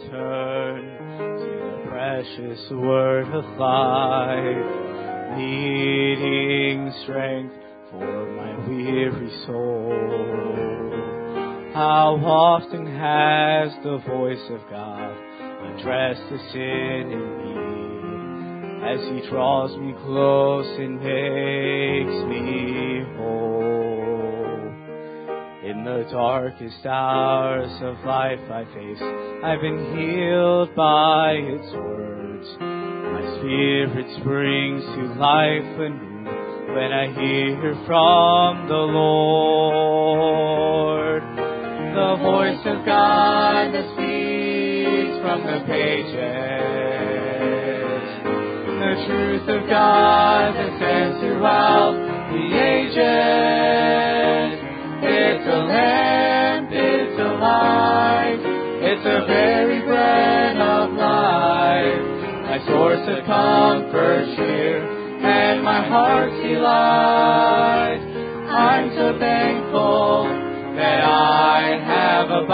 turn to the precious word of life, needing strength for my weary soul. How often has the voice of God addressed the sin in me, as He draws me close and makes me whole. In the darkest hours of life I face, I've been healed by its words. My spirit springs to life anew when I hear from the Lord. The voice of God that speaks from the pages, the truth of God that stands throughout the ages. It's a lamp, it's a light, it's the very bread of life, my source of comfort, cheer, and my heart's delight. I'm so thankful that I have a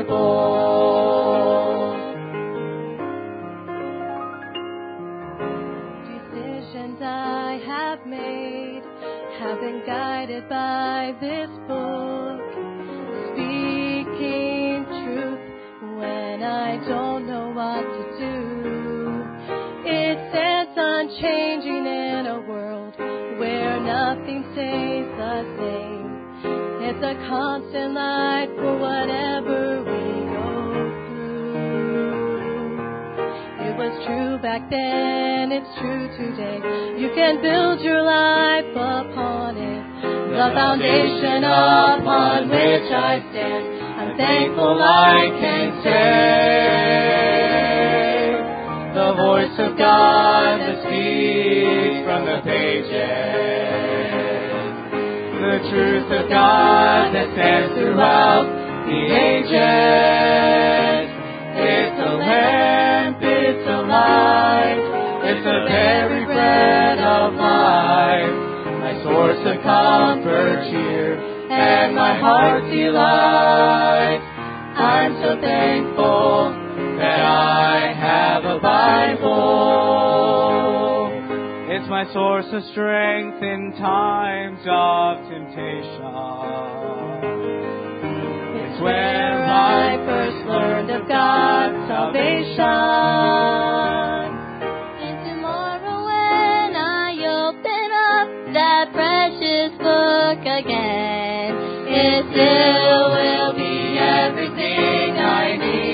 Bible. Decisions I have made have been guided by this book, speaking truth when I don't know what to do. It stands unchanging in a world where nothing stays the same. It's a constant light for whatever we go through. It was true back then, it's true today. You can build your life upon it. The foundation upon which I stand, I'm thankful I can say. The voice of God that speaks from the pages, the truth of God that stands throughout the ages. It's a lamp, it's a light, it's the very bread of life, my source of comfort, cheer, and my heart's delight. I'm so thankful that I have a Bible. It's my source of strength in times of temptation. It's where I first learned of God's salvation. And tomorrow when I open up that precious book again, it still will be everything I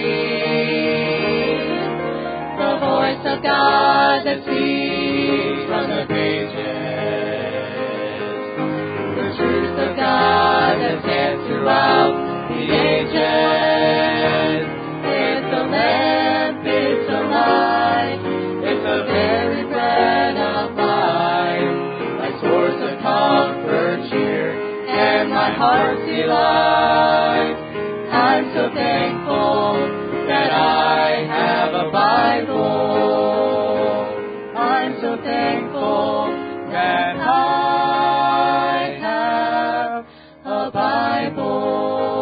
need. The voice of God that speaks from the pages, the truth of God that stands throughout the ages. It's a lamp, it's a light, it's the very bread of life, my source of comfort, cheer, and my heart's delight. I'm so thankful that I have a Bible. I'm so thankful that I have a Bible.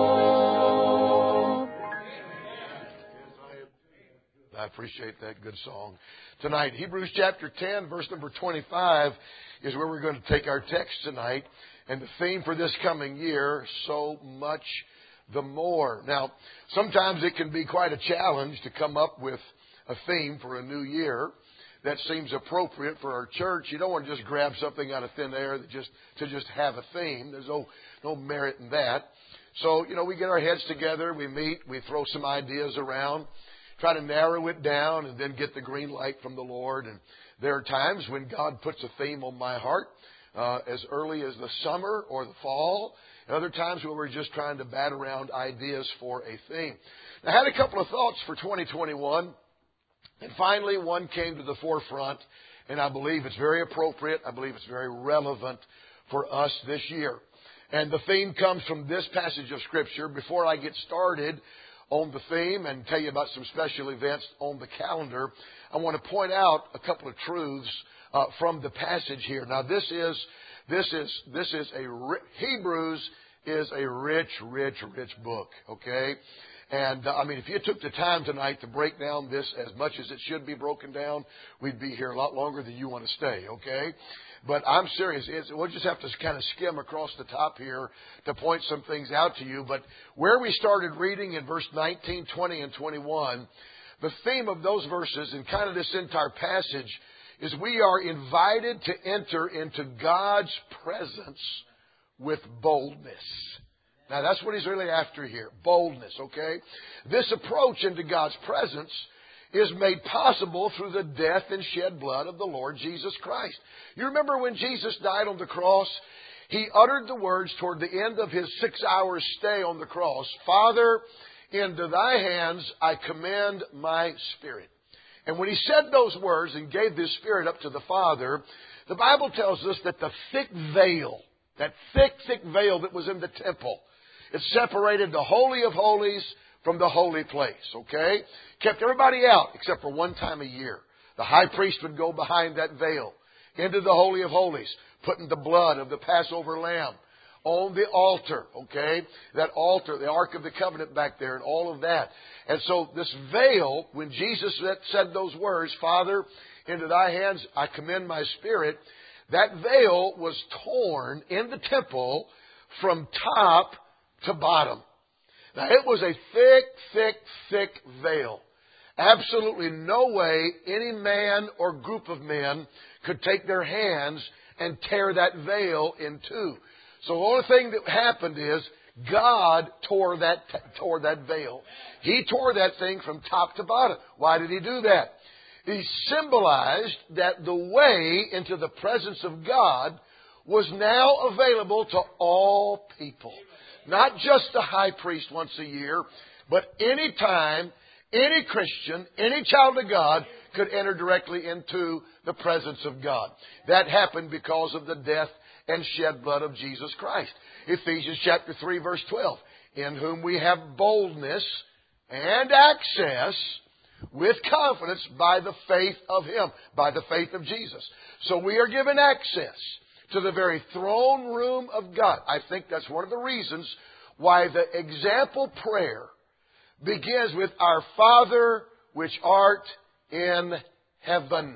I appreciate that good song. Tonight, Hebrews chapter 10, verse number 25 is where we're going to take our text tonight. And the theme for this coming year, so much the more. Now, sometimes it can be quite a challenge to come up with a theme for a new year that seems appropriate for our church. You don't want to just grab something out of thin air to just have a theme. There's no merit in that. So, we get our heads together, we meet, we throw some ideas around, try to narrow it down, and then get the green light from the Lord. And there are times when God puts a theme on my heart as early as the summer or the fall. And other times when we're just trying to bat around ideas for a theme. I had a couple of thoughts for 2021. And finally, one came to the forefront. And I believe it's very appropriate. I believe it's very relevant for us this year. And the theme comes from this passage of Scripture. Before I get started on the theme and tell you about some special events on the calendar, I want to point out a couple of truths from the passage here. Now, Hebrews is a rich book, okay? And, if you took the time tonight to break down this as much as it should be broken down, we'd be here a lot longer than you want to stay, okay? But I'm serious. We'll just have to kind of skim across the top here to point some things out to you. But where we started reading in verse 19, 20, and 21, the theme of those verses and kind of this entire passage is we are invited to enter into God's presence with boldness. Now, that's what he's really after here. Boldness, okay? This approach into God's presence is made possible through the death and shed blood of the Lord Jesus Christ. You remember when Jesus died on the cross, he uttered the words toward the end of his 6-hour stay on the cross, Father, into thy hands I commend my spirit. And when he said those words and gave his spirit up to the Father, the Bible tells us that the thick veil, that thick veil that was in the temple, it separated the Holy of Holies from the holy place, okay? Kept everybody out except for one time a year. The high priest would go behind that veil into the Holy of Holies, putting the blood of the Passover lamb on the altar, okay? That altar, the Ark of the Covenant back there and all of that. And so this veil, when Jesus said those words, Father, into thy hands I commend my spirit, that veil was torn in the temple from top to bottom. Now, it was a thick veil. Absolutely no way any man or group of men could take their hands and tear that veil in two. So the only thing that happened is God tore that veil. He tore that thing from top to bottom. Why did he do that? He symbolized that the way into the presence of God was now available to all people. Not just the high priest once a year, but any time, any Christian, any child of God could enter directly into the presence of God. That happened because of the death and shed blood of Jesus Christ. Ephesians chapter 3 verse 12. In whom we have boldness and access with confidence by the faith of Him, by the faith of Jesus. So we are given access to the very throne room of God. I think that's one of the reasons why the example prayer begins with Our Father which art in heaven.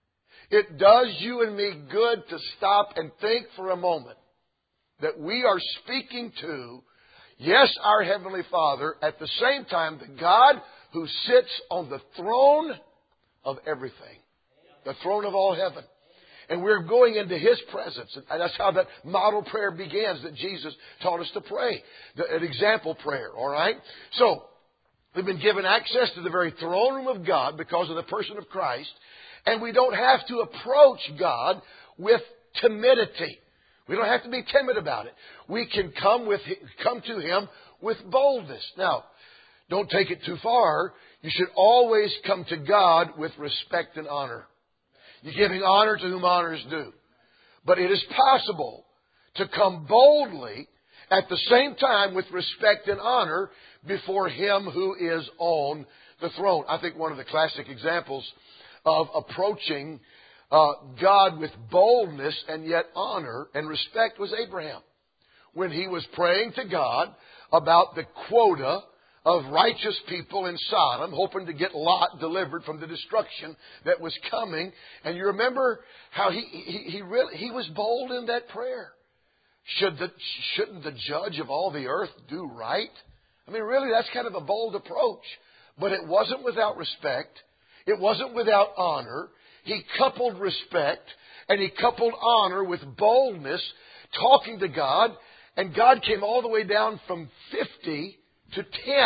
It does you and me good to stop and think for a moment that we are speaking to, yes, our Heavenly Father, at the same time, the God who sits on the throne of everything, the throne of all heaven. And we're going into His presence. And that's how that model prayer begins that Jesus taught us to pray. An example prayer, all right? So, we've been given access to the very throne room of God because of the person of Christ. And we don't have to approach God with timidity. We don't have to be timid about it. We can come to Him with boldness. Now, don't take it too far. You should always come to God with respect and honor. You're giving honor to whom honor is due. But it is possible to come boldly at the same time with respect and honor before Him who is on the throne. I think one of the classic examples of approaching God with boldness and yet honor and respect was Abraham. When he was praying to God about the quota of righteous people in Sodom, hoping to get Lot delivered from the destruction that was coming. And you remember how he was bold in that prayer. Shouldn't the judge of all the earth do right? I mean, really, that's kind of a bold approach. But it wasn't without respect. It wasn't without honor. He coupled respect and he coupled honor with boldness, talking to God. And God came all the way down from 50 to 10.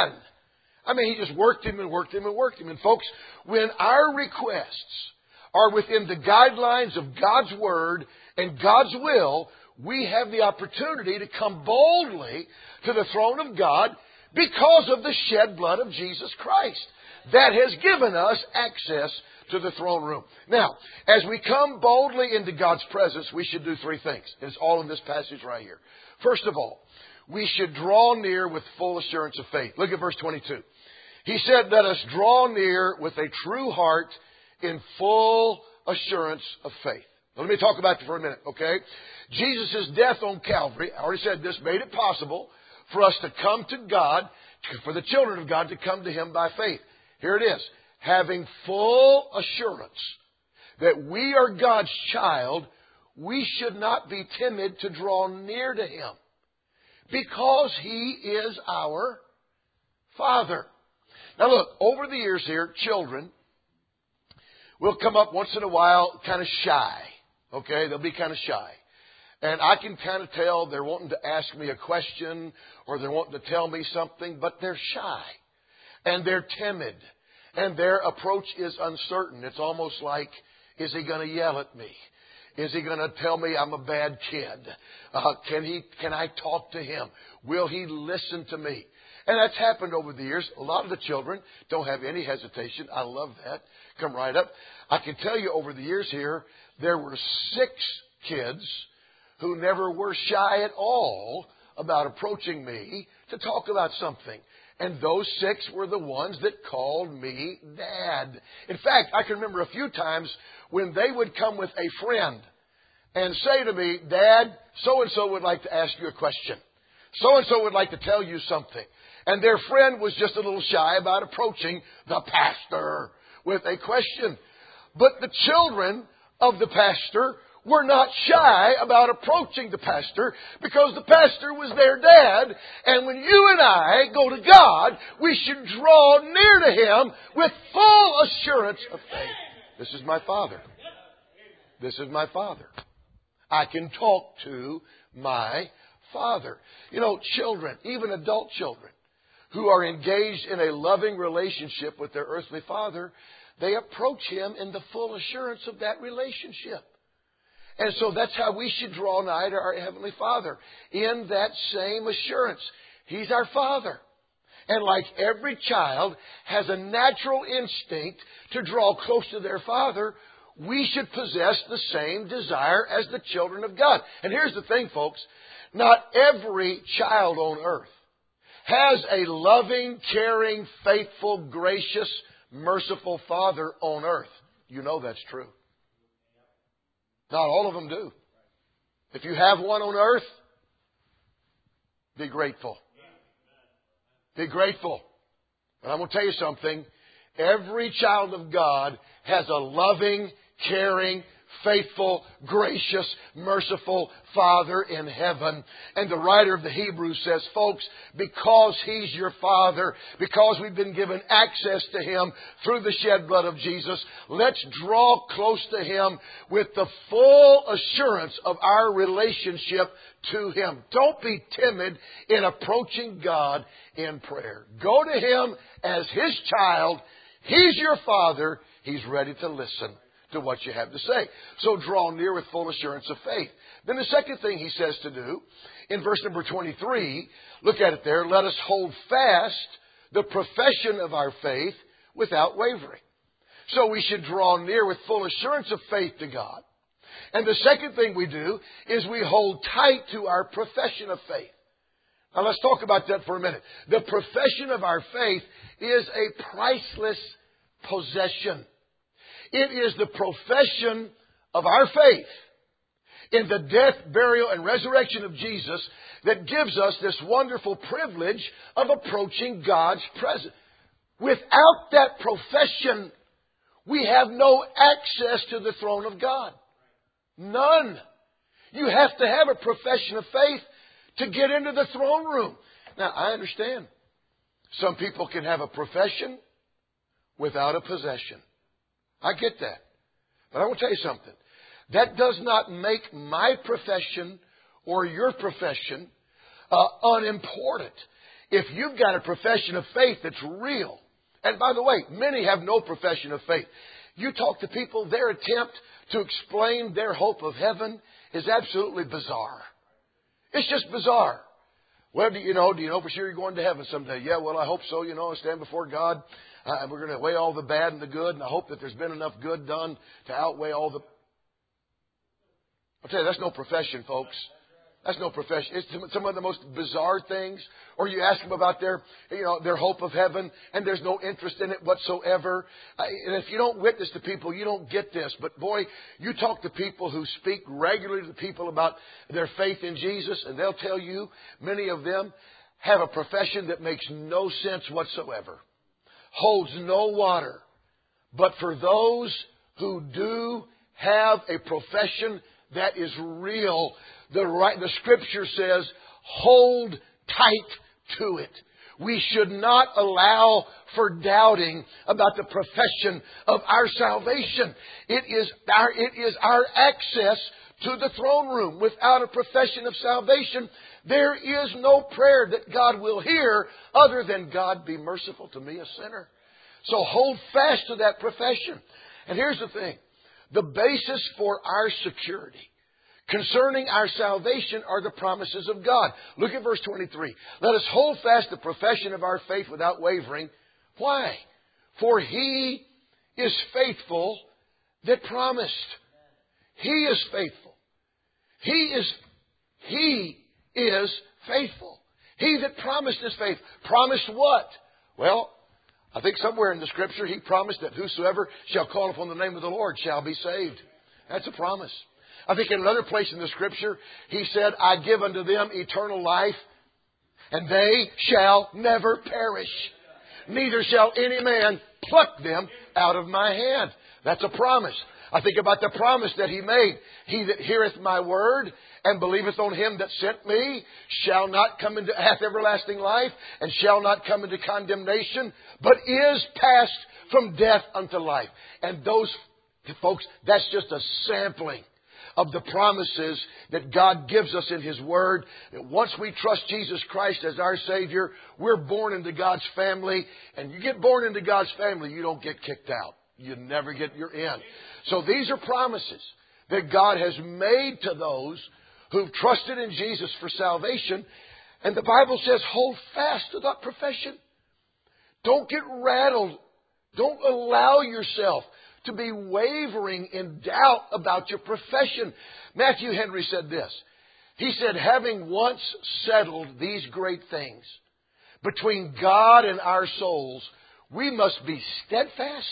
I mean, He just worked him and worked him and worked him. And folks, when our requests are within the guidelines of God's Word and God's will, we have the opportunity to come boldly to the throne of God because of the shed blood of Jesus Christ. That has given us access to the throne room. Now, as we come boldly into God's presence, we should do three things. It's all in this passage right here. First of all, we should draw near with full assurance of faith. Look at verse 22. He said, let us draw near with a true heart in full assurance of faith. Now, let me talk about that for a minute, okay? Jesus' death on Calvary, I already said this, made it possible for us to come to God, for the children of God to come to Him by faith. Here it is. Having full assurance that we are God's child, we should not be timid to draw near to Him, because He is our Father. Now look, over the years here, children will come up once in a while kind of shy. Okay? They'll be kind of shy. And I can kind of tell they're wanting to ask me a question or they're wanting to tell me something, but they're shy. And they're timid. And their approach is uncertain. It's almost like, is he going to yell at me? Is he going to tell me I'm a bad kid? Can I talk to him? Will he listen to me? And that's happened over the years. A lot of the children don't have any hesitation. I love that. Come right up. I can tell you over the years here, there were 6 kids who never were shy at all about approaching me to talk about something. And those 6 were the ones that called me Dad. In fact, I can remember a few times when they would come with a friend and say to me, Dad, so-and-so would like to ask you a question. So-and-so would like to tell you something. And their friend was just a little shy about approaching the pastor with a question. But the children of the pastor were not shy about approaching the pastor, because the pastor was their dad. And when you and I go to God, we should draw near to Him with full assurance of faith. This is my Father. This is my Father. I can talk to my Father. You know, children, even adult children, who are engaged in a loving relationship with their earthly father, they approach Him in the full assurance of that relationship. And so that's how we should draw nigh to our Heavenly Father, in that same assurance. He's our Father. And like every child has a natural instinct to draw close to their Father, we should possess the same desire as the children of God. And here's the thing, folks. Not every child on earth has a loving, caring, faithful, gracious, merciful Father on earth. You know that's true. Not all of them do. If you have one on earth, be grateful. Be grateful. And I'm going to tell you something. Every child of God has a loving, caring, faithful, gracious, merciful Father in heaven. And the writer of the Hebrews says, folks, because He's your Father, because we've been given access to Him through the shed blood of Jesus, let's draw close to Him with the full assurance of our relationship to Him. Don't be timid in approaching God in prayer. Go to Him as His child. He's your Father. He's ready to listen to what you have to say. So draw near with full assurance of faith. Then the second thing he says to do, in verse number 23, look at it there, let us hold fast the profession of our faith without wavering. So we should draw near with full assurance of faith to God. And the second thing we do is we hold tight to our profession of faith. Now let's talk about that for a minute. The profession of our faith is a priceless possession. It is the profession of our faith in the death, burial, and resurrection of Jesus that gives us this wonderful privilege of approaching God's presence. Without that profession, we have no access to the throne of God. None. You have to have a profession of faith to get into the throne room. Now, I understand. Some people can have a profession without a possession. I get that. But I want to tell you something. That does not make my profession or your profession unimportant. If you've got a profession of faith that's real, and by the way, many have no profession of faith. You talk to people, their attempt to explain their hope of heaven is absolutely bizarre. It's just bizarre. Well, do you know for sure you're going to heaven someday? Yeah, well, I hope so. I stand before God. And we're going to weigh all the bad and the good, and I hope that there's been enough good done to outweigh all the... I'll tell you, that's no profession, folks. That's no profession. It's some of the most bizarre things. Or you ask them about their hope of heaven, and there's no interest in it whatsoever. And if you don't witness to people, you don't get this. But boy, you talk to people who speak regularly to people about their faith in Jesus, and they'll tell you, many of them have a profession that makes no sense whatsoever, holds no water. But for those who do have a profession that is real, the Scripture says, hold tight to it. We should not allow for doubting about the profession of our salvation. It is our access to the throne room. Without a profession of salvation, there is no prayer that God will hear other than, God, be merciful to me, a sinner. So hold fast to that profession. And here's the thing. The basis for our security concerning our salvation are the promises of God. Look at verse 23. Let us hold fast the profession of our faith without wavering. Why? For He is faithful that promised. He is faithful. He is faithful. He that promised is faithful. Promised what? Well, I think somewhere in the Scripture He promised that whosoever shall call upon the name of the Lord shall be saved. That's a promise. I think in another place in the Scripture, He said, I give unto them eternal life, and they shall never perish. Neither shall any man pluck them out of my hand. That's a promise. I think about the promise that He made. He that heareth my word and believeth on Him that sent me hath everlasting life, and shall not come into condemnation, but is passed from death unto life. And those folks, that's just a sampling of the promises that God gives us in His Word. Once we trust Jesus Christ as our Savior, we're born into God's family. And you get born into God's family, you don't get kicked out. You never get your in. So these are promises that God has made to those who've trusted in Jesus for salvation. And the Bible says, hold fast to that profession. Don't get rattled. Don't allow yourself to be wavering in doubt about your profession. Matthew Henry said this. He said, having once settled these great things between God and our souls, we must be steadfast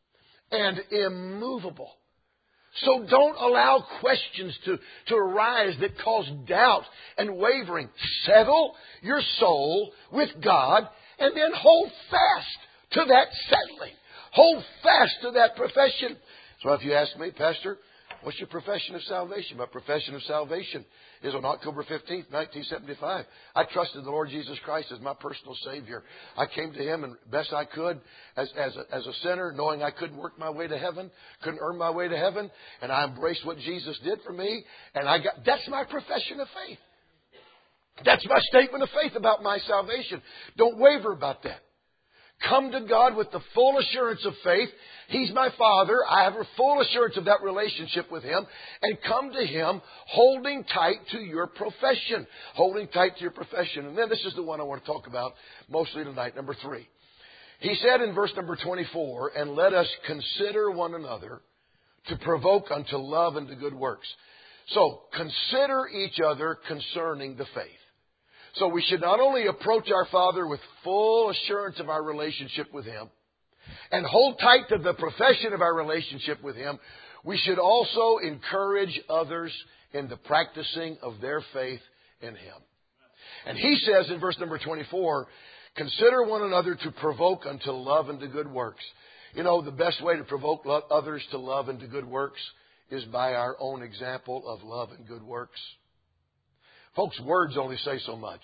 and immovable. So don't allow questions to arise that cause doubt and wavering. Settle your soul with God and then hold fast to that settling. Hold fast to that profession. So if you ask me, Pastor, what's your profession of salvation? My profession of salvation is on October 15th, 1975. I trusted the Lord Jesus Christ as my personal Savior. I came to Him and best I could as a sinner, knowing I couldn't work my way to heaven, couldn't earn my way to heaven, and I embraced what Jesus did for me. And that's my profession of faith. That's my statement of faith about my salvation. Don't waver about that. Come to God with the full assurance of faith. He's my Father. I have a full assurance of that relationship with Him. And come to Him holding tight to your profession. Holding tight to your profession. And then this is the one I want to talk about mostly tonight, number 3. He said in verse number 24, and let us consider one another to provoke unto love and to good works. So, consider each other concerning the faith. So we should not only approach our Father with full assurance of our relationship with Him and hold tight to the profession of our relationship with Him, we should also encourage others in the practicing of their faith in Him. And he says in verse number 24, consider one another to provoke unto love and to good works. You know, the best way to provoke others to love and to good works is by our own example of love and good works. Folks, words only say so much.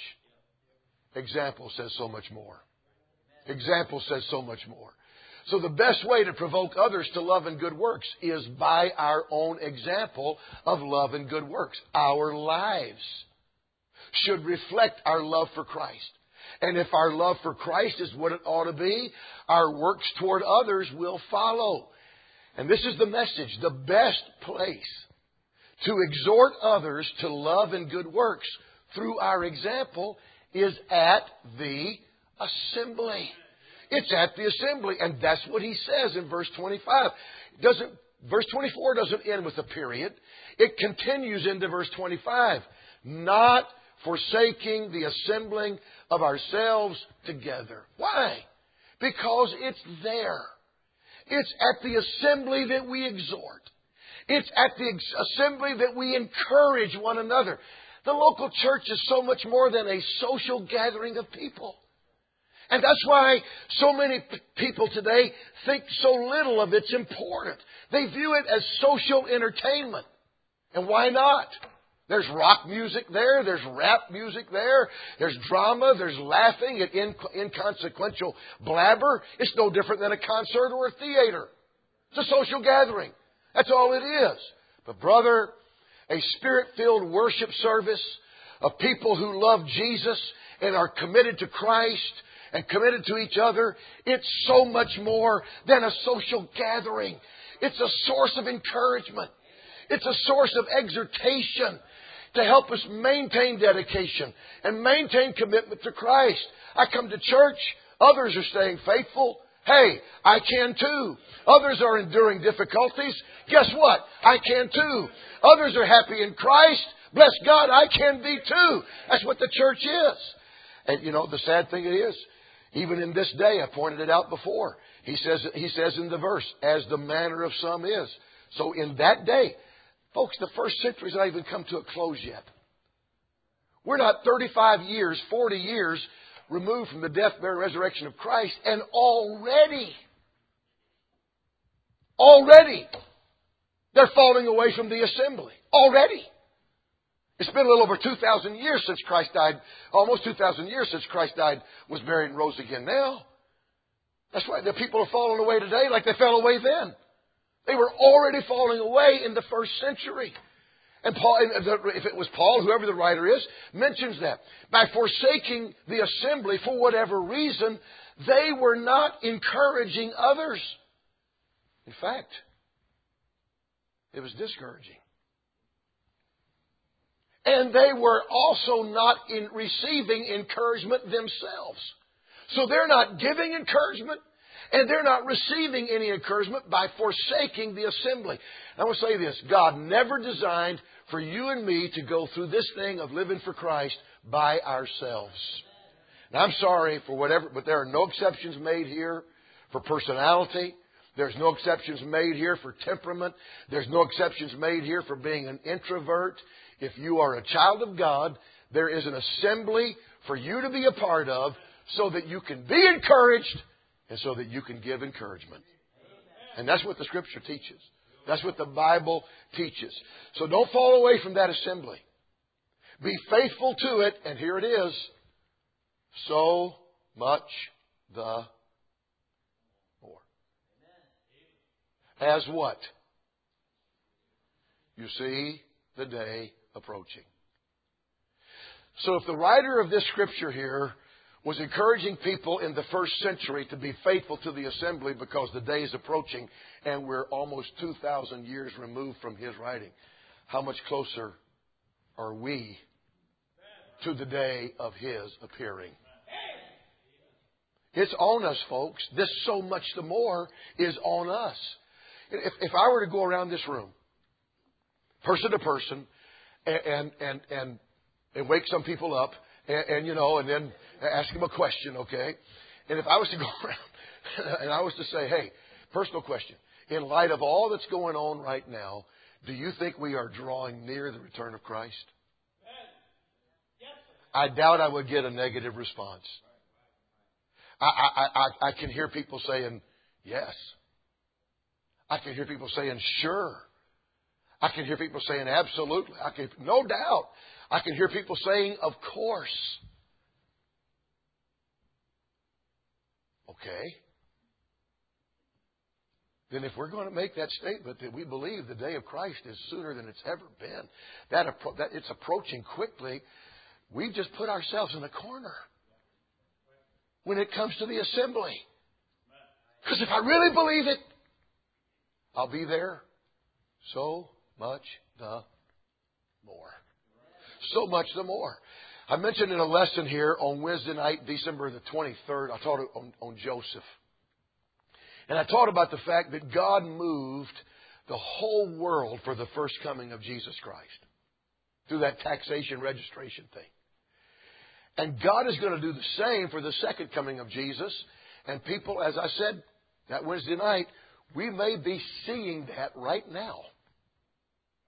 Example says so much more. Example says so much more. So the best way to provoke others to love and good works is by our own example of love and good works. Our lives should reflect our love for Christ. And if our love for Christ is what it ought to be, our works toward others will follow. And this is the message. The best place to exhort others to love and good works through our example is at the assembly. It's at the assembly. And that's what he says in verse 25. Verse 24 doesn't end with a period. It continues into verse 25. Not forsaking the assembling of ourselves together. Why? Because it's there. It's at the assembly that we exhort. It's at the assembly that we encourage one another. The local church is so much more than a social gathering of people. And that's why so many people today think so little of its importance. They view it as social entertainment. And why not? There's rock music there. There's rap music there. There's drama. There's laughing at inconsequential blabber. It's no different than a concert or a theater. It's a social gathering. That's all it is. But brother, a Spirit-filled worship service of people who love Jesus and are committed to Christ and committed to each other, it's so much more than a social gathering. It's a source of encouragement. It's a source of exhortation to help us maintain dedication and maintain commitment to Christ. I come to church. Others are staying faithful. Hey, I can too. Others are enduring difficulties. Guess what? I can too. Others are happy in Christ. Bless God, I can be too. That's what the church is. And you know, the sad thing is, even in this day, I pointed it out before. He says in the verse, as the manner of some is. So in that day, folks, the first century's not even come to a close yet. We're not 35 years, 40 years removed from the death, burial, resurrection of Christ, and already, they're falling away from the assembly. Already. It's been a little over 2,000 years since Christ died. Almost 2,000 years since Christ died, was buried, and rose again now. That's why the people are falling away today like they fell away then. They were already falling away in the first century. And Paul, if it was Paul, whoever the writer is, mentions that. By forsaking the assembly for whatever reason, they were not encouraging others. In fact, it was discouraging. And they were also not receiving encouragement themselves. So they're not giving encouragement, and they're not receiving any encouragement by forsaking the assembly. I want to say this. God never designed for you and me to go through this thing of living for Christ by ourselves. Now, I'm sorry for whatever, but there are no exceptions made here for personality. There's no exceptions made here for temperament. There's no exceptions made here for being an introvert. If you are a child of God, there is an assembly for you to be a part of so that you can be encouraged and so that you can give encouragement. And that's what the Scripture teaches. That's what the Bible teaches. So don't fall away from that assembly. Be faithful to it, and here it is. So much the more. As what? You see the day approaching. So if the writer of this Scripture here was encouraging people in the first century to be faithful to the assembly because the day is approaching and we're almost 2,000 years removed from his writing, how much closer are we to the day of his appearing? It's on us, folks. This so much the more is on us. If I were to go around this room, person to person, and wake some people up, and then ask them a question, okay? And if I was to go around and I was to say, hey, personal question, in light of all that's going on right now, do you think we are drawing near the return of Christ? I doubt I would get a negative response. I can hear people saying, yes. I can hear people saying, sure. I can hear people saying, absolutely. No doubt. I can hear people saying, of course. Okay. Then if we're going to make that statement that we believe the day of Christ is sooner than it's ever been, that it's approaching quickly, we've just put ourselves in a corner when it comes to the assembly. Because if I really believe it, I'll be there so much the more. So much the more. I mentioned in a lesson here on Wednesday night, December the 23rd, I taught on Joseph. And I taught about the fact that God moved the whole world for the first coming of Jesus Christ through that taxation registration thing. And God is going to do the same for the second coming of Jesus. And people, as I said that Wednesday night, we may be seeing that right now.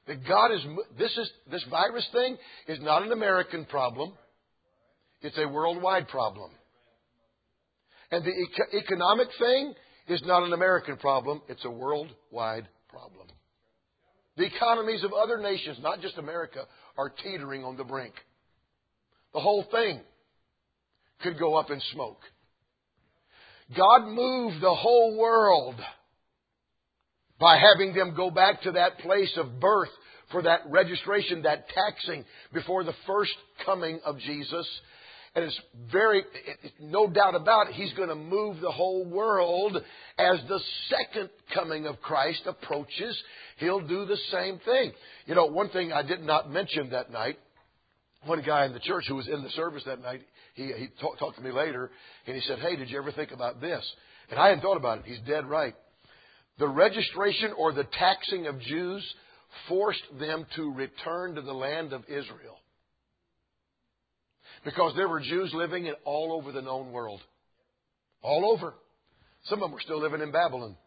That God is, this virus thing is not an American problem. It's a worldwide problem. And the economic thing is not an American problem. It's a worldwide problem. The economies of other nations, not just America, are teetering on the brink. The whole thing could go up in smoke. God moved the whole world by having them go back to that place of birth for that registration, that taxing before the first coming of Jesus. And it's no doubt about it, He's going to move the whole world as the second coming of Christ approaches. He'll do the same thing. You know, one thing I did not mention that night, one guy in the church who was in the service that night, he talked to me later, and he said, "Hey, did you ever think about this?" And I hadn't thought about it. He's dead right. The registration or the taxing of Jews forced them to return to the land of Israel. Because there were Jews living all over the known world. All over. Some of them were still living in Babylon.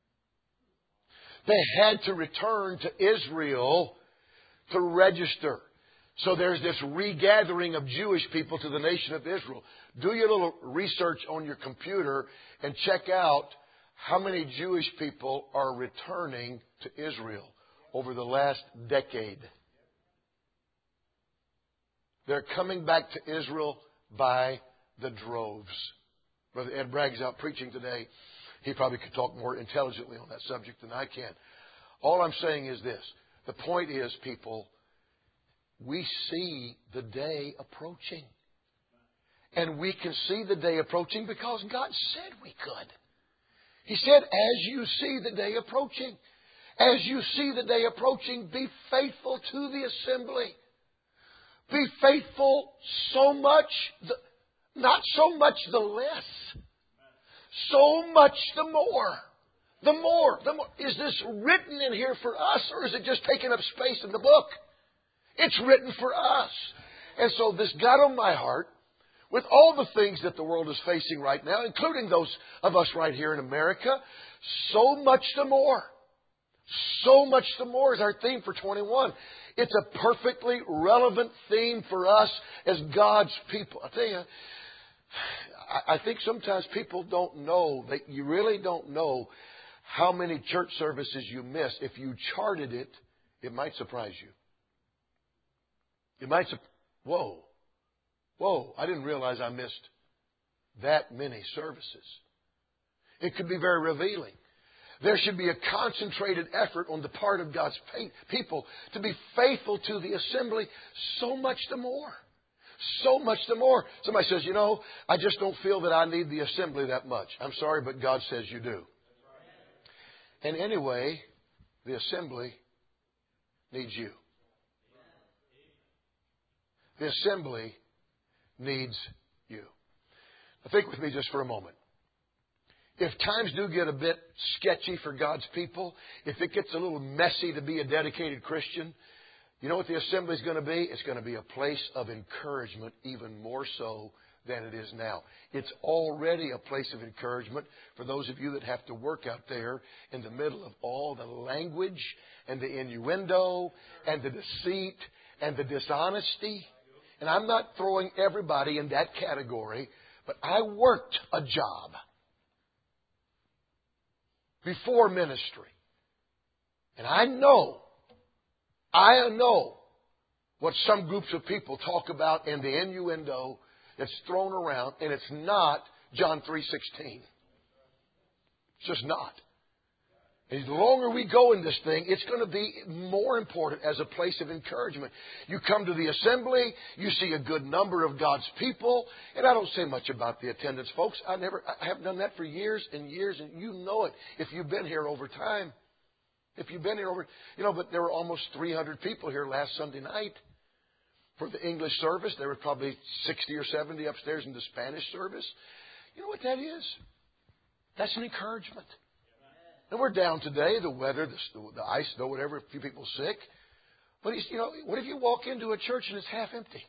They had to return to Israel to register. So there's this regathering of Jewish people to the nation of Israel. Do your little research on your computer and check out how many Jewish people are returning to Israel over the last decade. They're coming back to Israel by the droves. Brother Ed Bragg's out preaching today. He probably could talk more intelligently on that subject than I can. All I'm saying is this. The point is, people, we see the day approaching. And we can see the day approaching because God said we could. He said, as you see the day approaching, as you see the day approaching, be faithful to the assembly. Be faithful so much, not so much the less, so much the more. The more. Is this written in here for us, or is it just taking up space in the book? It's written for us. And so this got on my heart, with all the things that the world is facing right now, including those of us right here in America, so much the more. So much the more is our theme for 21. It's a perfectly relevant theme for us as God's people. I tell you, I think sometimes people don't know, that you really don't know how many church services you miss. If you charted it, it might surprise you. It might Whoa, I didn't realize I missed that many services. It could be very revealing. There should be a concentrated effort on the part of God's people to be faithful to the assembly, so much the more. So much the more. Somebody says, you know, I just don't feel that I need the assembly that much. I'm sorry, but God says you do. And anyway, the assembly needs you. The assembly needs you. Now think with me just for a moment. If times do get a bit sketchy for God's people, if it gets a little messy to be a dedicated Christian, you know what the assembly is going to be? It's going to be a place of encouragement, even more so than it is now. It's already a place of encouragement for those of you that have to work out there in the middle of all the language and the innuendo and the deceit and the dishonesty. And I'm not throwing everybody in that category, but I worked a job before ministry. And I know what some groups of people talk about and the innuendo that's thrown around, and it's not John 3:16. It's just not. And the longer we go in this thing, it's going to be more important as a place of encouragement. You come to the assembly, you see a good number of God's people, and I don't say much about the attendance, folks. I haven't done that for years and years, and you know it if you've been here over time. If you've been here but there were almost 300 people here last Sunday night for the English service. There were probably 60 or 70 upstairs in the Spanish service. You know what that is? That's an encouragement. And we're down today, the weather, the ice, snow, whatever, a few people sick. But what if you walk into a church and it's half empty?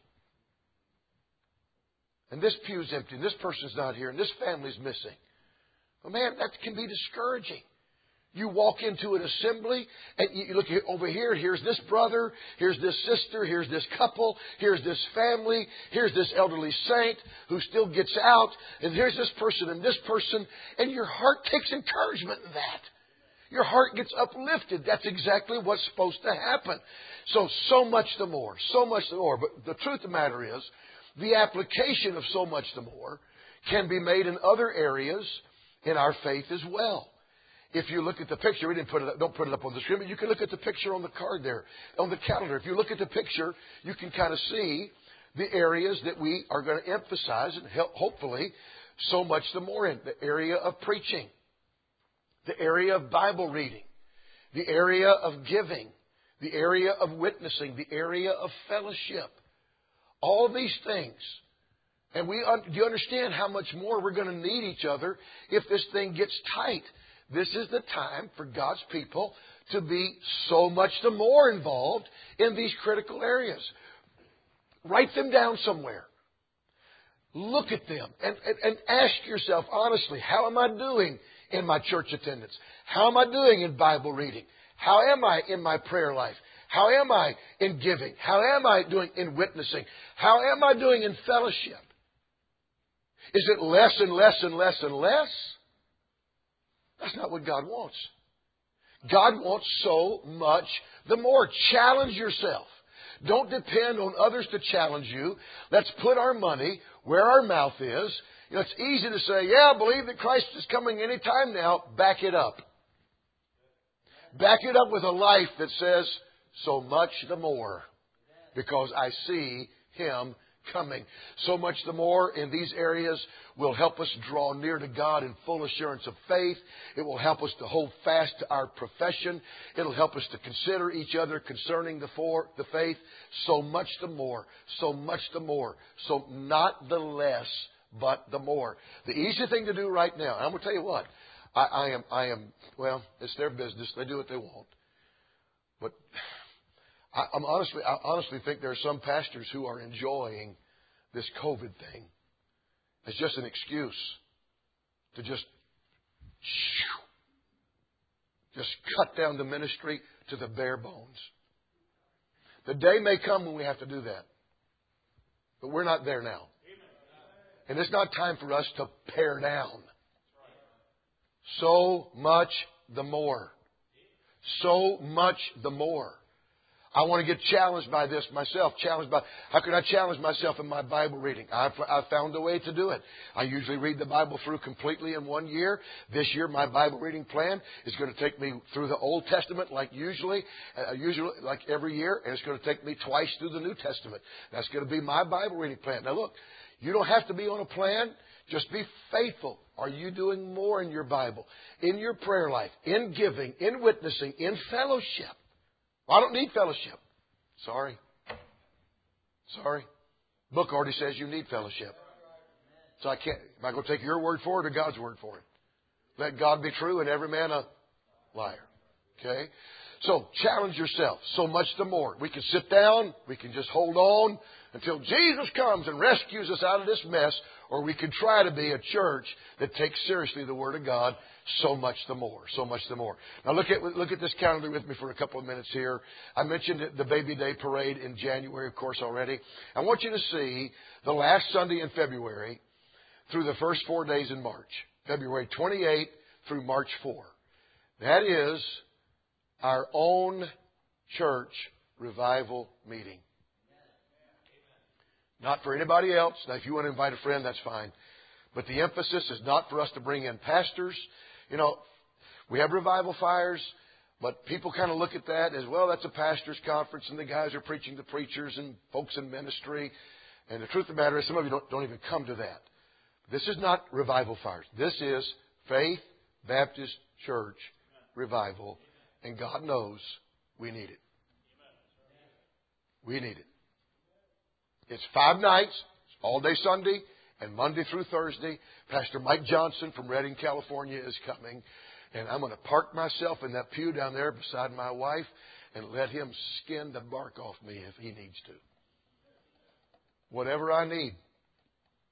And this pew's empty, and this person's not here, and this family's missing. Well, man, that can be discouraging. You walk into an assembly and you look over here, here's this brother, here's this sister, here's this couple, here's this family, here's this elderly saint who still gets out, and here's this person, and your heart takes encouragement in that. Your heart gets uplifted. That's exactly what's supposed to happen. So much the more. So much the more. But the truth of the matter is, the application of so much the more can be made in other areas in our faith as well. If you look at the picture, we didn't put it up, don't put it up on the screen, but you can look at the picture on the card there, on the calendar. If you look at the picture, you can kind of see the areas that we are going to emphasize and hopefully so much the more in. The area of preaching, the area of Bible reading, the area of giving, the area of witnessing, the area of fellowship. All these things. And do you understand how much more we're going to need each other if this thing gets tight? This is the time for God's people to be so much the more involved in these critical areas. Write them down somewhere. Look at them and ask yourself honestly, how am I doing in my church attendance? How am I doing in Bible reading? How am I in my prayer life? How am I in giving? How am I doing in witnessing? How am I doing in fellowship? Is it less and less and less and less? That's not what God wants. God wants so much the more. Challenge yourself. Don't depend on others to challenge you. Let's put our money where our mouth is. You know, it's easy to say, yeah, I believe that Christ is coming any time now. Back it up. Back it up with a life that says, so much the more, because I see Him coming. So much the more in these areas will help us draw near to God in full assurance of faith. It will help us to hold fast to our profession. It'll help us to consider each other concerning the faith. So much the more. So much the more. So not the less, but the more. The easy thing to do right now, I'm going to tell you what, I am, well, it's their business. They do what they want. But I honestly think there are some pastors who are enjoying this COVID thing as just an excuse to just cut down the ministry to the bare bones. The day may come when we have to do that. But we're not there now. And it's not time for us to pare down. So much the more. So much the more. I want to get challenged by this myself. How can I challenge myself in my Bible reading? I've found a way to do it. I usually read the Bible through completely in 1 year. This year, my Bible reading plan is going to take me through the Old Testament like usually like every year, and it's going to take me twice through the New Testament. That's going to be my Bible reading plan. Now look, you don't have to be on a plan. Just be faithful. Are you doing more in your Bible, in your prayer life, in giving, in witnessing, in fellowship? I don't need fellowship. Sorry. Book already says you need fellowship. So I can't. Am I going to take your word for it or God's word for it? Let God be true and every man a liar. Okay? So challenge yourself. So much the more. We can sit down. We can just hold on until Jesus comes and rescues us out of this mess. Or we can try to be a church that takes seriously the Word of God. So much the more. So much the more. Now look at this calendar with me for a couple of minutes here. I mentioned the Baby Day Parade in January, of course, already. I want you to see the last Sunday in February through the first 4 days in March. February 28 through March 4. That is our own church revival meeting. Not for anybody else. Now, if you want to invite a friend, that's fine. But the emphasis is not for us to bring in pastors. You know, we have revival fires, but people kind of look at that as, well, that's a pastor's conference, and the guys are preaching to preachers and folks in ministry. And the truth of the matter is, some of you don't even come to that. This is not revival fires. This is Faith Baptist Church revival. And God knows we need it. We need it. It's 5 nights, all day Sunday, and Monday through Thursday. Pastor Mike Johnson from Redding, California is coming. And I'm going to park myself in that pew down there beside my wife and let him skin the bark off me if he needs to. Whatever I need.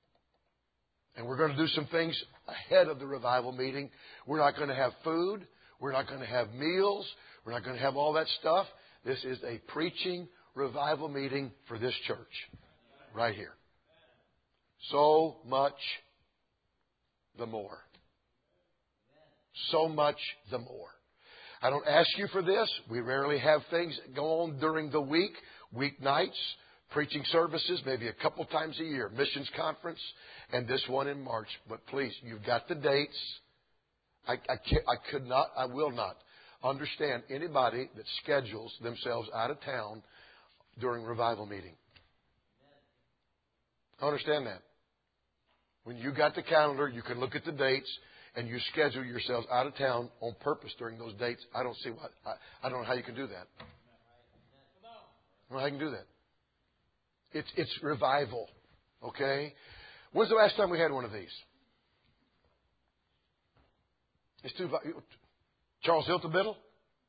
And we're going to do some things ahead of the revival meeting. We're not going to have food. We're not going to have meals. We're not going to have all that stuff. This is a preaching revival meeting for this church. Right here. So much the more. So much the more. I don't ask you for this. We rarely have things go on during the week, weeknights, preaching services, maybe a couple times a year, missions conference, and this one in March. But please, you've got the dates. I will not understand anybody that schedules themselves out of town during revival meeting. I understand that. When you got the calendar, you can look at the dates and you schedule yourselves out of town on purpose during those dates. I don't see what. I don't know how you can do that. I don't know how you can do that. It's revival. Okay? When's the last time we had one of these? It's Charles Hilton Biddle?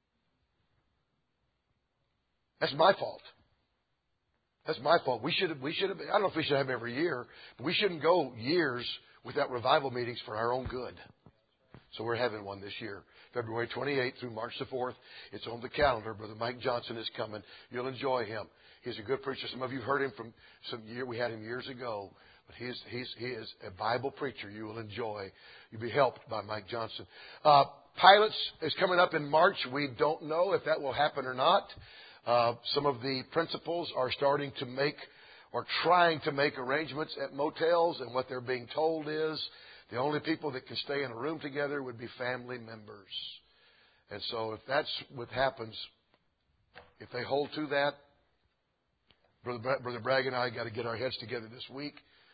That's my fault. That's my fault. We should have. I don't know if we should have them every year, but we shouldn't go years without revival meetings for our own good. So we're having one this year, February 28th through March the 4th. It's on the calendar. Brother Mike Johnson is coming. You'll enjoy him. He's a good preacher. Some of you have heard him from some year. We had him years ago, but he is a Bible preacher. You will enjoy. You'll be helped by Mike Johnson. Pilots is coming up in March. We don't know if that will happen or not. Some of the principals are starting to make or trying to make arrangements at motels, and what they're being told is the only people that can stay in a room together would be family members. And so if that's what happens, if they hold to that, Brother Bragg and I got to get our heads together this week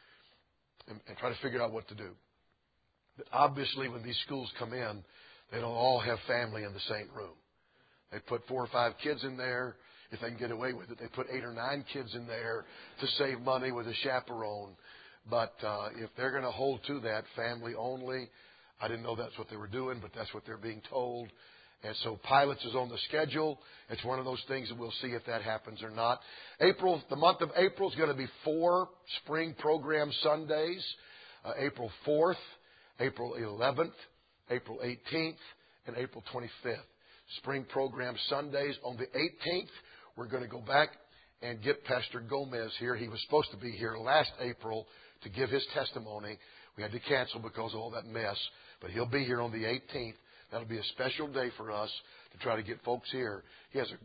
and try to figure out what to do. But obviously when these schools come in, they don't all have family in the same room. They put 4 or 5 kids in there. If they can get away with it, they put 8 or 9 kids in there to save money with a chaperone. But if they're going to hold to that, family only, I didn't know that's what they were doing, but that's what they're being told. And so Pilots is on the schedule. It's one of those things that we'll see if that happens or not. The month of April is going to be 4 spring program Sundays. April 4th, April 11th, April 18th, and April 25th. Spring program Sundays. On the 18th, we're going to go back and get Pastor Gomez here. He was supposed to be here last April to give his testimony. We had to cancel because of all that mess. But he'll be here on the 18th. That'll be a special day for us to try to get folks here. He has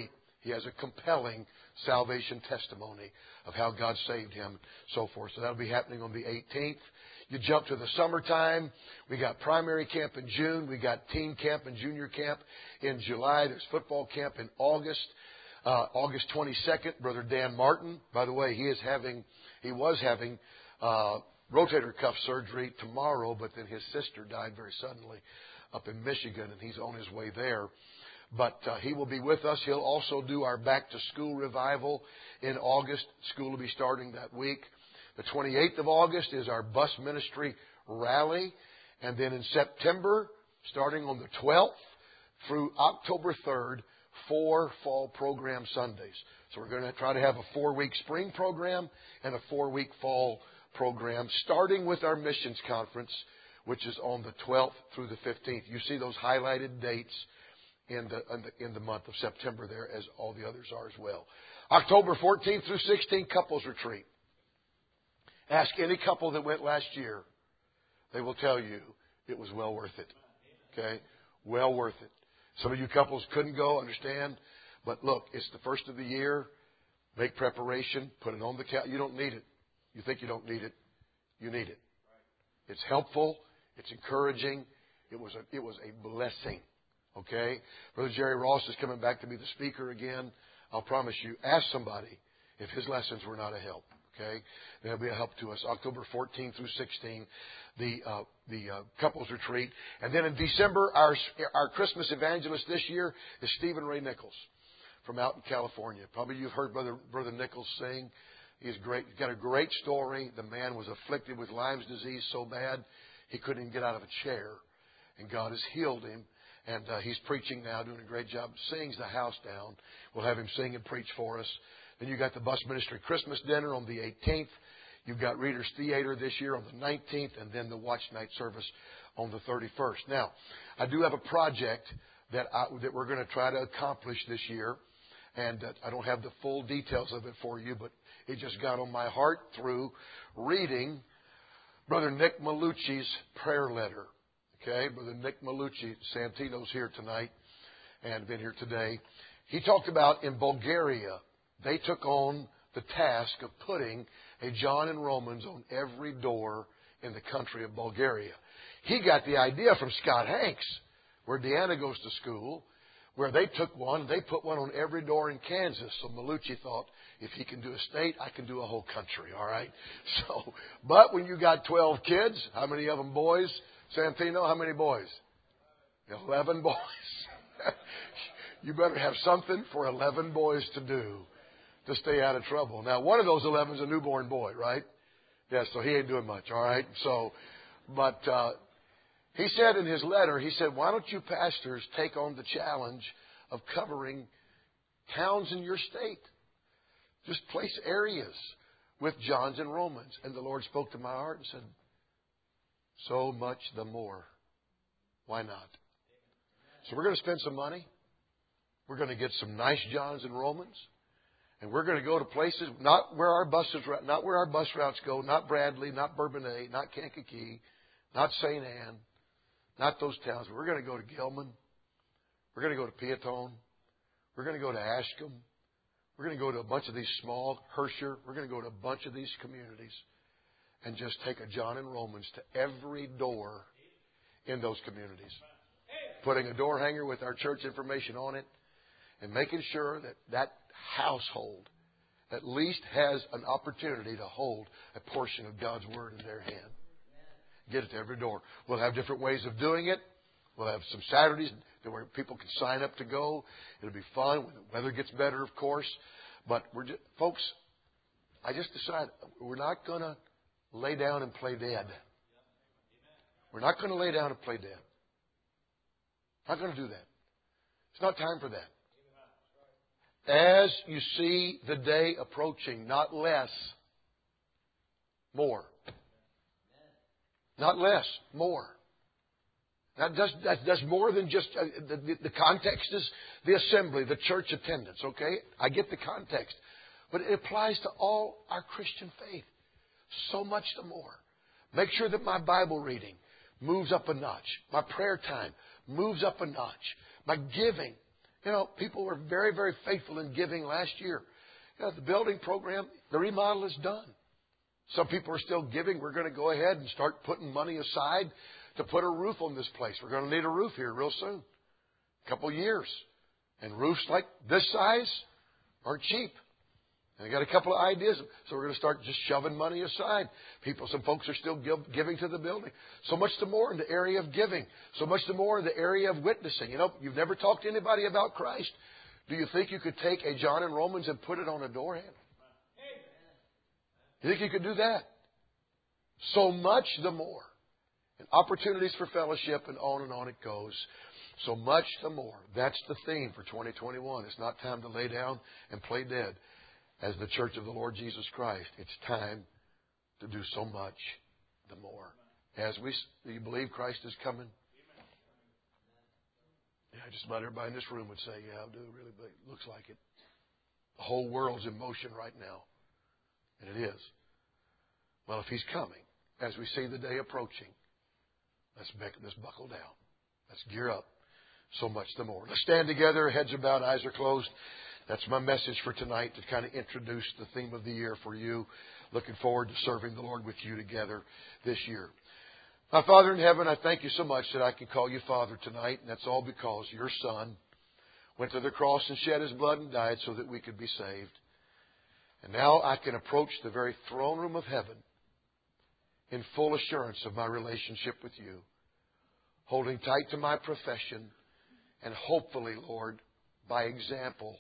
a compelling salvation testimony of how God saved him, so forth. So that'll be happening on the 18th. You jump to the summertime. We got primary camp in June. We got teen camp and junior camp in July. There's football camp in August. August 22nd, Brother Dan Martin. By the way, he was having rotator cuff surgery tomorrow, but then his sister died very suddenly up in Michigan, and he's on his way there. But he will be with us. He'll also do our back-to-school revival in August. School will be starting that week. The 28th of August is our bus ministry rally. And then in September, starting on the 12th through October 3rd, 4 fall program Sundays. So we're going to try to have a 4-week spring program and a 4-week fall program, starting with our missions conference, which is on the 12th through the 15th. You see those highlighted dates in the month of September there, as all the others are as well. October 14th through 16th, couples retreat. Ask any couple that went last year. They will tell you it was well worth it. Okay? Well worth it. Some of you couples couldn't go, understand. But look, it's the first of the year. Make preparation. Put it on the calendar. You don't need it. You think you don't need it. You need it. It's helpful. It's encouraging. It was a blessing. Okay? Brother Jerry Ross is coming back to be the speaker again. I'll promise you, ask somebody if his lessons were not a help. Okay? They'll be a help to us. October 14 through 16, the couples retreat. And then in December, our Christmas evangelist this year is Stephen Ray Nichols from out in California. Probably you've heard Brother Nichols sing. He's great. He's got a great story. The man was afflicted with Lyme's disease so bad he couldn't even get out of a chair. And God has healed him. And he's preaching now, doing a great job. Sings the house down. We'll have him sing and preach for us. Then you got the bus ministry Christmas dinner on the 18th. You've got Reader's Theater this year on the 19th, and then the watch night service on the 31st. Now, I do have a project that we're going to try to accomplish this year. And I don't have the full details of it for you, but it just got on my heart through reading Brother Nick Malucci's prayer letter. Okay, Brother Nick Malucci, Santino's here tonight and been here today. He talked about in Bulgaria, they took on the task of putting a John and Romans on every door in the country of Bulgaria. He got the idea from Scott Hanks, where Deanna goes to school, where they took one, they put one on every door in Kansas. So Malucci thought, if he can do a state, I can do a whole country, all right? So, but when you got 12 kids, how many of them boys? Santino, how many boys? 11 boys. You better have something for 11 boys to do to stay out of trouble. Now, one of those 11 is a newborn boy, right? Yeah, so he ain't doing much, all right? So, but he said in his letter, he said, why don't you pastors take on the challenge of covering towns in your state? Just place areas with Johns and Romans. And the Lord spoke to my heart and said, so much the more. Why not? So we're going to spend some money. We're going to get some nice Johns and Romans. And we're going to go to places, not where our bus routes go, not Bradley, not Bourbonnais, not Kankakee, not St. Anne, not those towns. We're going to go to Gilman. We're going to go to Peatone. We're going to go to Ashcombe. We're going to go to a bunch of these small, Herscher. We're going to go to a bunch of these communities and just take a John and Romans to every door in those communities. Putting a door hanger with our church information on it and making sure that that household at least has an opportunity to hold a portion of God's Word in their hand. Get it to every door. We'll have different ways of doing it. We'll have some Saturdays where people can sign up to go. It'll be fun when the weather gets better, of course. But folks, I just decided we're not going to lay down and play dead. We're not going to lay down and play dead. Not going to do that. It's not time for that. As you see the day approaching, not less, more. Not less, more. That's more than just the context is the assembly, the church attendance. Okay, I get the context, but it applies to all our Christian faith. So much the more. Make sure that my Bible reading moves up a notch. My prayer time moves up a notch. My giving. You know, people were very, very faithful in giving last year. You know, the building program, the remodel is done. Some people are still giving. We're going to go ahead and start putting money aside to put a roof on this place. We're going to need a roof here real soon. A couple years. And roofs like this size aren't cheap. And I got a couple of ideas. So we're going to start just shoving money aside. Some folks are still giving to the building. So much the more in the area of giving. So much the more in the area of witnessing. You know, you've never talked to anybody about Christ. Do you think you could take a John and Romans and put it on a door handle? You think you could do that? So much the more. And opportunities for fellowship and on it goes. So much the more. That's the theme for 2021. It's not time to lay down and play dead. As the church of the Lord Jesus Christ, it's time to do so much the more. Do you believe Christ is coming? Yeah, just about everybody in this room would say, yeah, I do really believe. Looks like it. The whole world's in motion right now. And it is. Well, if He's coming, as we see the day approaching, let's buckle down. Let's gear up. So much the more. Let's stand together. Heads are bowed, eyes are closed. That's my message for tonight to kind of introduce the theme of the year for you. Looking forward to serving the Lord with you together this year. My Father in heaven, I thank you so much that I can call you Father tonight. And that's all because your Son went to the cross and shed His blood and died so that we could be saved. And now I can approach the very throne room of heaven in full assurance of my relationship with you, holding tight to my profession, and hopefully, Lord, by example,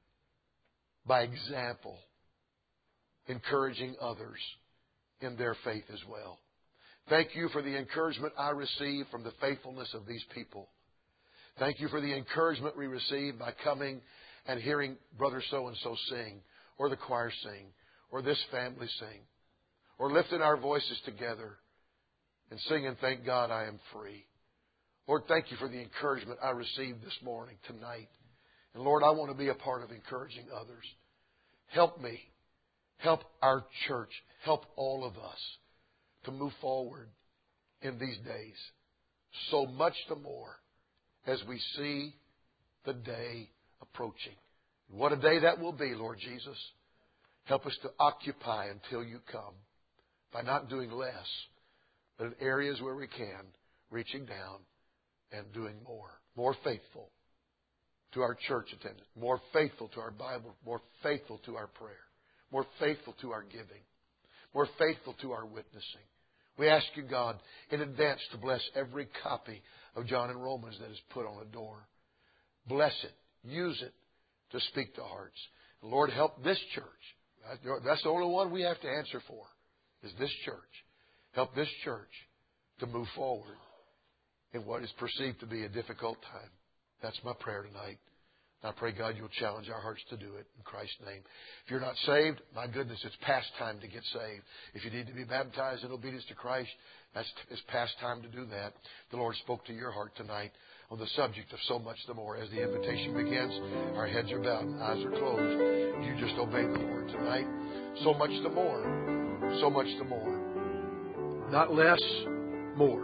encouraging others in their faith as well. Thank you for the encouragement I receive from the faithfulness of these people. Thank you for the encouragement we receive by coming and hearing Brother so-and-so sing, or the choir sing, or this family sing, or lifting our voices together and singing, "Thank God I am free." Lord, thank you for the encouragement I received this morning, tonight. And Lord, I want to be a part of encouraging others. Help me. Help our church. Help all of us to move forward in these days. So much the more as we see the day approaching. What a day that will be, Lord Jesus. Help us to occupy until you come by not doing less, but in areas where we can, reaching down and doing more. More faithful to our church attendance, more faithful to our Bible, more faithful to our prayer, more faithful to our giving, more faithful to our witnessing. We ask you, God, in advance to bless every copy of John and Romans that is put on a door. Bless it. Use it to speak to hearts. Lord, help this church. That's the only one we have to answer for, is this church. Help this church to move forward in what is perceived to be a difficult time. That's my prayer tonight. I pray, God, you'll challenge our hearts to do it in Christ's name. If you're not saved, my goodness, it's past time to get saved. If you need to be baptized in obedience to Christ, it's past time to do that. The Lord spoke to your heart tonight on the subject of so much the more. As the invitation begins, our heads are bowed and eyes are closed. You just obey the Lord tonight. So much the more. So much the more. Not less, more.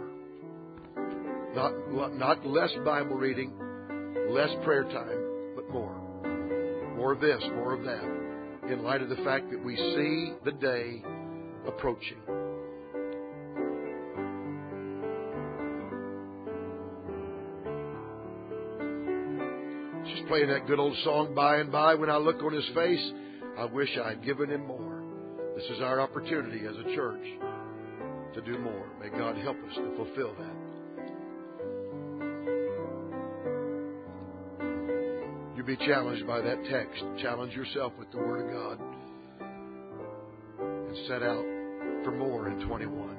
Not less Bible reading, less prayer time, but more. More of this, more of that, in light of the fact that we see the day approaching. Just playing that good old song, "By and by, when I look on his face, I wish I had given him more." This is our opportunity as a church to do more. May God help us to fulfill that. You be challenged by that text. Challenge yourself with the Word of God. And set out for more in 21.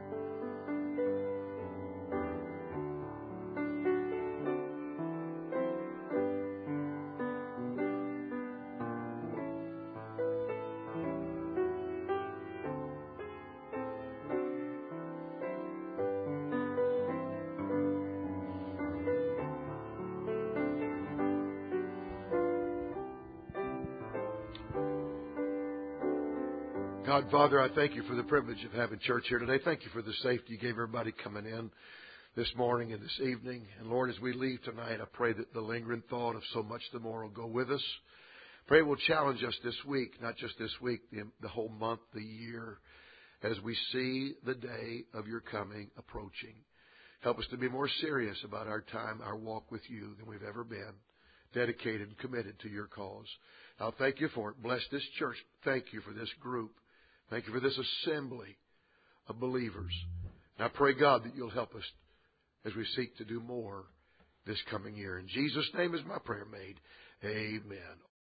God, Father, I thank you for the privilege of having church here today. Thank you for the safety you gave everybody coming in this morning and this evening. And Lord, as we leave tonight, I pray that the lingering thought of so much the more will go with us. Pray it will challenge us this week, not just this week, the whole month, the year, as we see the day of your coming approaching. Help us to be more serious about our time, our walk with you than we've ever been, dedicated and committed to your cause. I'll thank you for it. Bless this church. Thank you for this group. Thank you for this assembly of believers. And I pray, God, that you'll help us as we seek to do more this coming year. In Jesus' name is my prayer made. Amen.